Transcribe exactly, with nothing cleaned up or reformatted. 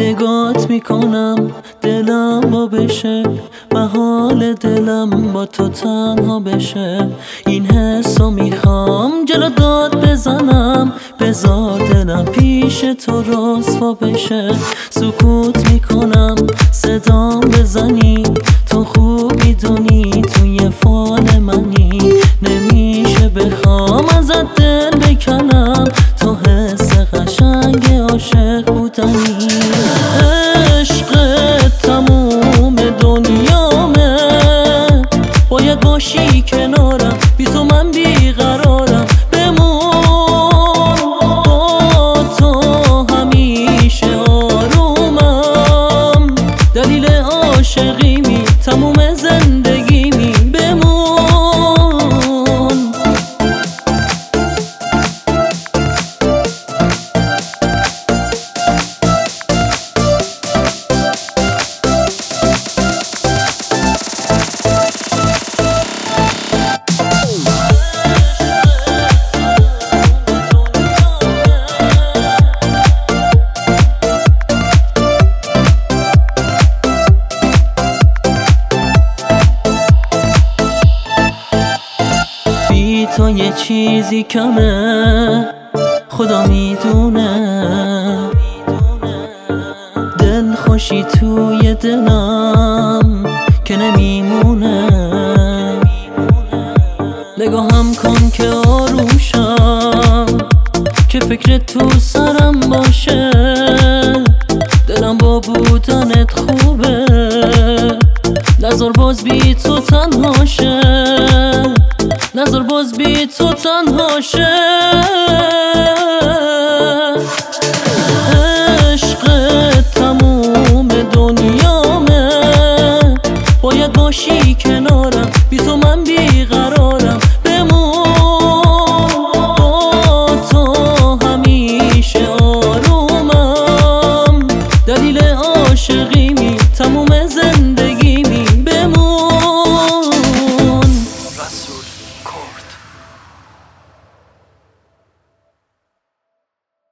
نگات میکنم دلم با بشه، محال دلم با تو تنها بشه. این حسو میخوام جلو داد بزنم، بذار دلم پیش تو رسوا بشه. سکوت میکنم صدام بزنی، تو خوب میدونی توی فال منی. نمیشه بخوام ازت دل بکنم، تو حس قشنگ عاشق بودنی. عشق تموم دنیامه، باید باشی کنارم، بی تو من بیقرارم. بمون با تو همیشه آرومم، دلیل عاشقیمی تموم زندگیمی. بمون تو یه چیزی کمه، خدا میدونه. دل خوشی توی دلم که نمیمونه. نگاهم کن که آروم شم، که فکرت تو سرم باشه. دلم با بودنت خوبه، نذار باز بی تو تنها شه، نذار باز بی تو تنها شه. عشق تموم دنیامه، باید باشی کنارم، بی تو من بیقرارم. بمون با تو همیشه آرومم، دلیل عاشقیمی تموم